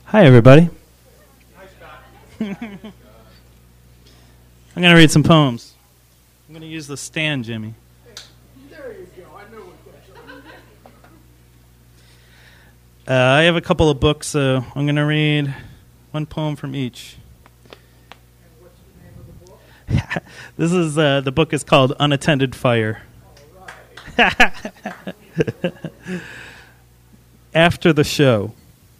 Hi, everybody. I'm going to read some poems. I'm going to use the stand, Jimmy. There you go. I know what that's I have a couple of books, so I'm going to read one poem from each. And what's the name of the book? This is the book is called Unattended Fire. All right. After the show.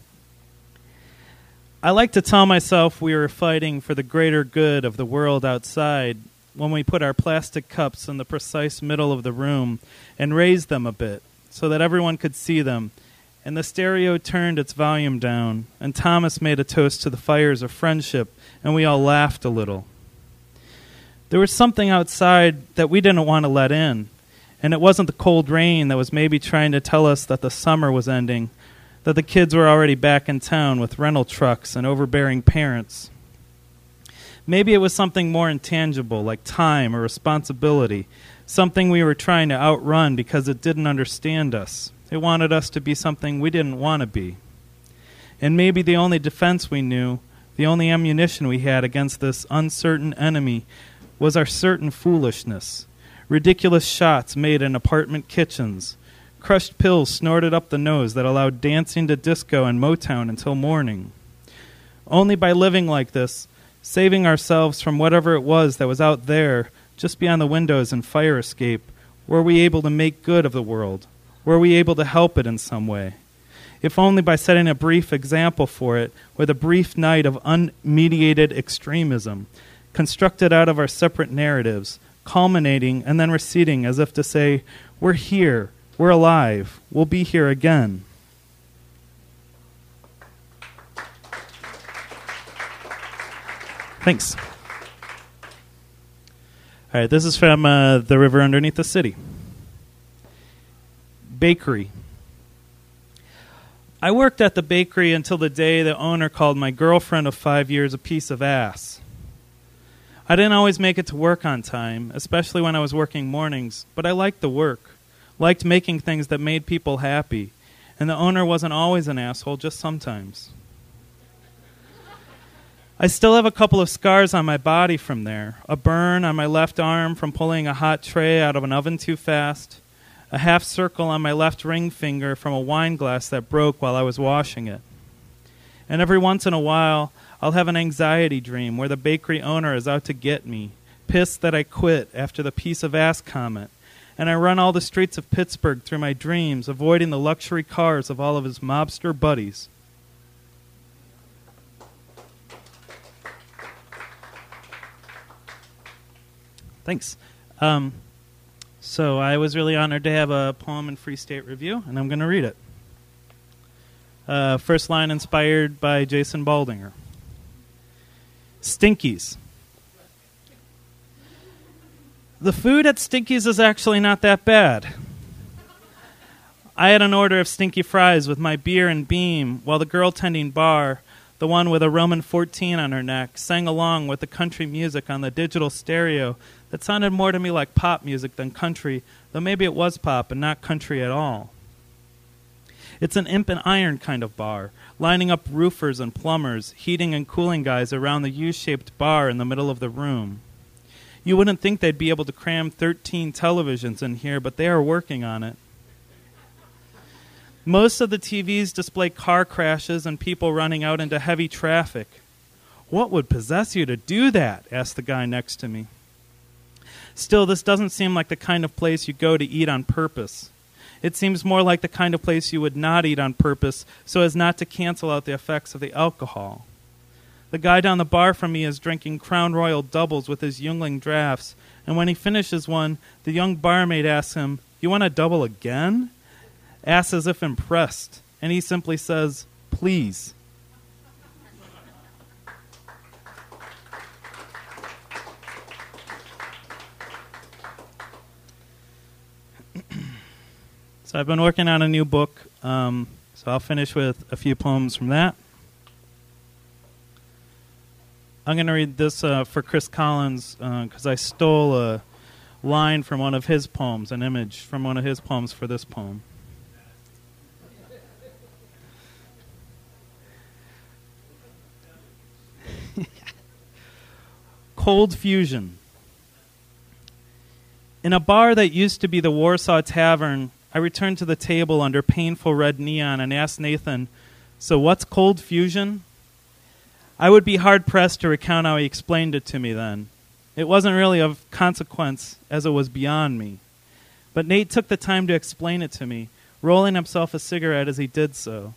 I like to tell myself we were fighting for the greater good of the world outside when we put our plastic cups in the precise middle of the room and raised them a bit so that everyone could see them, and the stereo turned its volume down, and Thomas made a toast to the fires of friendship, and we all laughed a little. There was something outside that we didn't want to let in, and it wasn't the cold rain that was maybe trying to tell us that the summer was ending, that the kids were already back in town with rental trucks and overbearing parents. Maybe it was something more intangible, like time or responsibility, something we were trying to outrun because it didn't understand us. It wanted us to be something we didn't want to be. And maybe the only defense we knew, the only ammunition we had against this uncertain enemy, was our certain foolishness. Ridiculous shots made in apartment kitchens, crushed pills snorted up the nose that allowed dancing to disco and Motown until morning. Only by living like this, saving ourselves from whatever it was that was out there, just beyond the windows and fire escape, were we able to make good of the world? Were we able to help it in some way? If only by setting a brief example for it, with a brief night of unmediated extremism, constructed out of our separate narratives, culminating and then receding as if to say, we're here, we're alive. We'll be here again. Thanks. All right, this is from The River Underneath the City. Bakery. I worked at the bakery until the day the owner called my girlfriend of 5 years a piece of ass. I didn't always make it to work on time, especially when I was working mornings, but I liked the work. Liked making things that made people happy, and the owner wasn't always an asshole, just sometimes. I still have a couple of scars on my body from there, a burn on my left arm from pulling a hot tray out of an oven too fast, a half circle on my left ring finger from a wine glass that broke while I was washing it. And every once in a while, I'll have an anxiety dream where the bakery owner is out to get me, pissed that I quit after the piece of ass comment, and I run all the streets of Pittsburgh through my dreams, avoiding the luxury cars of all of his mobster buddies. Thanks. So I was really honored to have a poem in Free State Review, and I'm going to read it. First line inspired by Jason Baldinger. Stinkies. The food at Stinky's is actually not that bad. I had an order of stinky fries with my beer and beam, while the girl tending bar, the one with a Roman 14 on her neck, sang along with the country music on the digital stereo that sounded more to me like pop music than country, though maybe it was pop and not country at all. It's an imp and iron kind of bar, lining up roofers and plumbers, heating and cooling guys around the U-shaped bar in the middle of the room. You wouldn't think they'd be able to cram 13 televisions in here, but they are working on it. Most of the TVs display car crashes and people running out into heavy traffic. What would possess you to do that? Asked the guy next to me. Still, this doesn't seem like the kind of place you go to eat on purpose. It seems more like the kind of place you would not eat on purpose so as not to cancel out the effects of the alcohol. The guy down the bar from me is drinking Crown Royal doubles with his Yuengling drafts, and when he finishes one, the young barmaid asks him, "You want a double again?" Asks as if impressed, and he simply says, "Please." So I've been working on a new book, so I'll finish with a few poems from that. I'm going to read this for Chris Collins because I stole a line from one of his poems, an image from one of his poems for this poem. Cold Fusion. In a bar that used to be the Warsaw Tavern, I returned to the table under painful red neon and asked Nathan, "So what's cold fusion?" I would be hard-pressed to recount how he explained it to me then. It wasn't really of consequence, as it was beyond me. But Nate took the time to explain it to me, rolling himself a cigarette as he did so.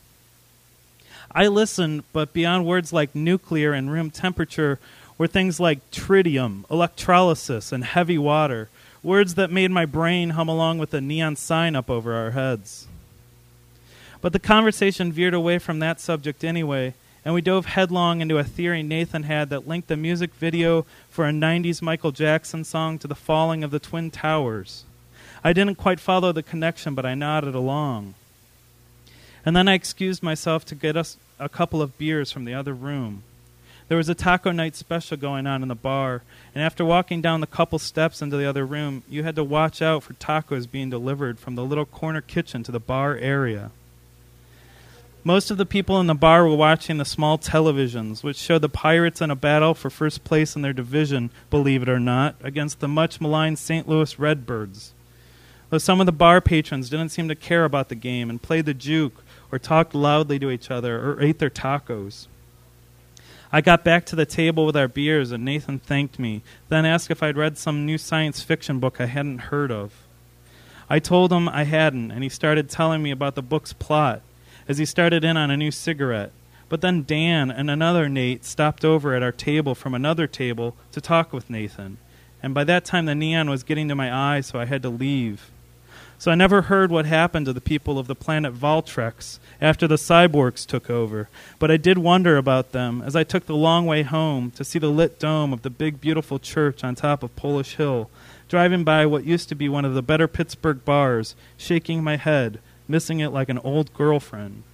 I listened, but beyond words like nuclear and room temperature were things like tritium, electrolysis, and heavy water, words that made my brain hum along with the neon sign up over our heads. But the conversation veered away from that subject anyway, and we dove headlong into a theory Nathan had that linked the music video for a 90s Michael Jackson song to the falling of the Twin Towers. I didn't quite follow the connection, but I nodded along. And then I excused myself to get us a couple of beers from the other room. There was a taco night special going on in the bar, and after walking down the couple steps into the other room, you had to watch out for tacos being delivered from the little corner kitchen to the bar area. Most of the people in the bar were watching the small televisions, which showed the Pirates in a battle for first place in their division, believe it or not, against the much-maligned St. Louis Redbirds. Though some of the bar patrons didn't seem to care about the game and played the juke or talked loudly to each other or ate their tacos. I got back to the table with our beers, and Nathan thanked me, then asked if I'd read some new science fiction book I hadn't heard of. I told him I hadn't, and he started telling me about the book's plot, as he started in on a new cigarette. But then Dan and another Nate stopped over at our table from another table to talk with Nathan, and by that time the neon was getting to my eyes, so I had to leave. So I never heard what happened to the people of the planet Valtrex after the cyborgs took over, but I did wonder about them as I took the long way home to see the lit dome of the big, beautiful church on top of Polish Hill, driving by what used to be one of the better Pittsburgh bars, shaking my head, missing it like an old girlfriend.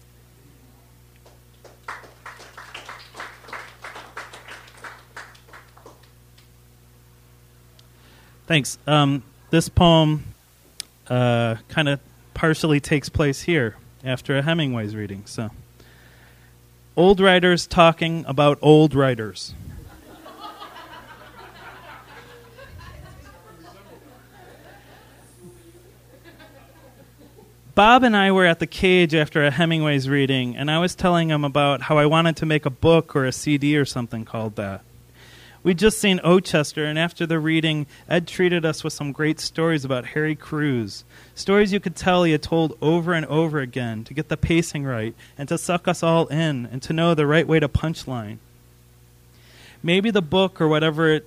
Thanks. This poem kind of partially takes place here after a Hemingway's reading. So, old writers talking about old writers. Bob and I were at the Cage after a Hemingway's reading, and I was telling him about how I wanted to make a book or a CD or something called that. We'd just seen Ochester, and after the reading, Ed treated us with some great stories about Harry Crews. Stories you could tell he had told over and over again to get the pacing right and to suck us all in and to know the right way to punchline. Maybe the book or whatever it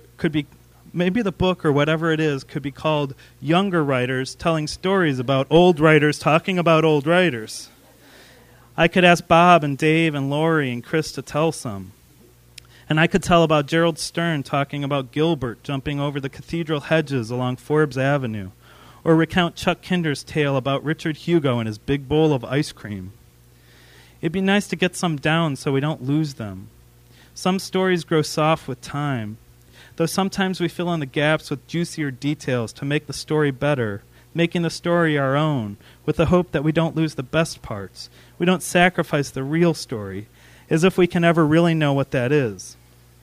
is could be called Younger Writers Telling Stories About Old Writers Talking About Old Writers. I could ask Bob and Dave and Lori and Chris to tell some. And I could tell about Gerald Stern talking about Gilbert jumping over the cathedral hedges along Forbes Avenue, or recount Chuck Kinder's tale about Richard Hugo and his big bowl of ice cream. It'd be nice to get some down so we don't lose them. Some stories grow soft with time, though sometimes we fill in the gaps with juicier details to make the story better, making the story our own, with the hope that we don't lose the best parts. We don't sacrifice the real story, as if we can ever really know what that is.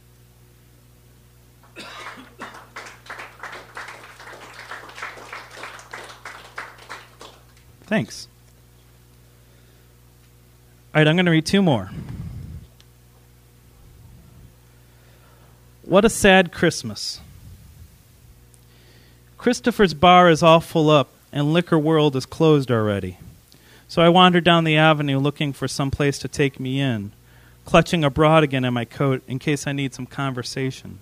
Thanks. All right, I'm going to read two more. What a sad Christmas. Christopher's bar is all full up, and Liquor World is closed already. So I wandered down the avenue looking for some place to take me in, clutching a broad again in my coat in case I need some conversation.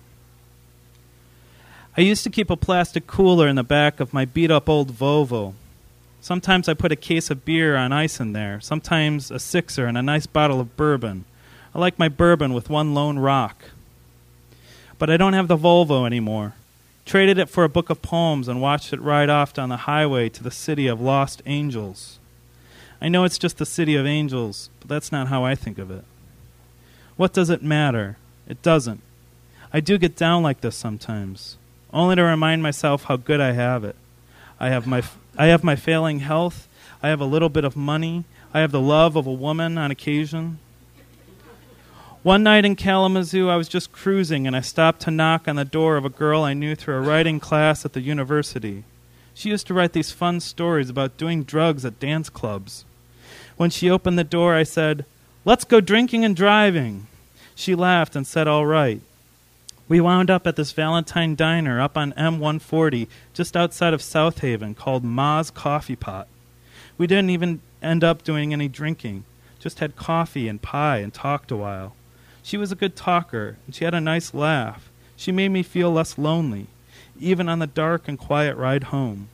I used to keep a plastic cooler in the back of my beat-up old Volvo. Sometimes I put a case of beer on ice in there, sometimes a sixer and a nice bottle of bourbon. I like my bourbon with one lone rock. But I don't have the Volvo anymore. Traded it for a book of poems and watched it ride off down the highway to the city of lost angels. I know it's just the city of angels, but that's not how I think of it. What does it matter? It doesn't. I do get down like this sometimes, only to remind myself how good I have it. I have my failing health. I have a little bit of money. I have the love of a woman on occasion. One night in Kalamazoo, I was just cruising, and I stopped to knock on the door of a girl I knew through a writing class at the university. She used to write these fun stories about doing drugs at dance clubs. When she opened the door, I said, "Let's go drinking and driving." She laughed and said, "All right." We wound up at this Valentine diner up on M140 just outside of South Haven called Ma's Coffee Pot. We didn't even end up doing any drinking, just had coffee and pie and talked a while. She was a good talker, and she had a nice laugh. She made me feel less lonely, even on the dark and quiet ride home.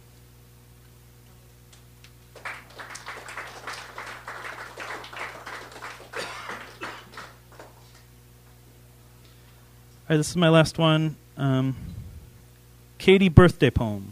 All right, this is my last one. Katie birthday poem.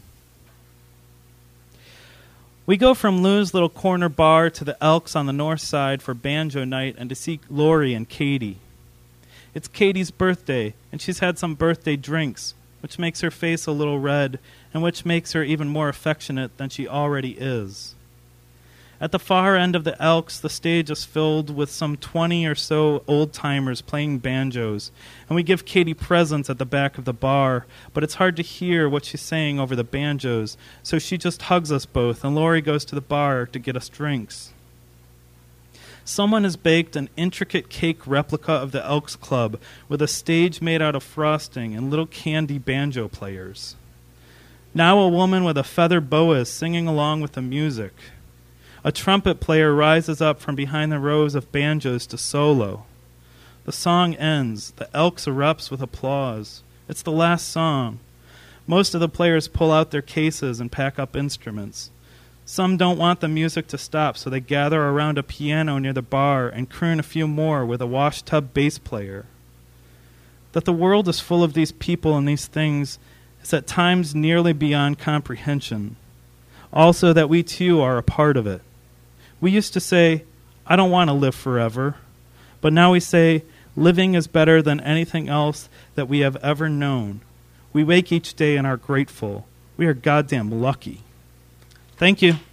We go from Lou's little corner bar to the Elks on the north side for banjo night and to see Lori and Katie. It's Katie's birthday, and she's had some birthday drinks, which makes her face a little red and which makes her even more affectionate than she already is. At the far end of the Elks, the stage is filled with some 20 or so old-timers playing banjos, and we give Katie presents at the back of the bar, but it's hard to hear what she's saying over the banjos, so she just hugs us both, and Lori goes to the bar to get us drinks. Someone has baked an intricate cake replica of the Elks Club with a stage made out of frosting and little candy banjo players. Now a woman with a feather boa is singing along with the music. A trumpet player rises up from behind the rows of banjos to solo. The song ends. The Elks erupts with applause. It's the last song. Most of the players pull out their cases and pack up instruments. Some don't want the music to stop, so they gather around a piano near the bar and croon a few more with a washtub bass player. That the world is full of these people and these things is at times nearly beyond comprehension. Also that we too are a part of it. We used to say, "I don't want to live forever," but now we say, living is better than anything else that we have ever known. We wake each day and are grateful. We are goddamn lucky. Thank you.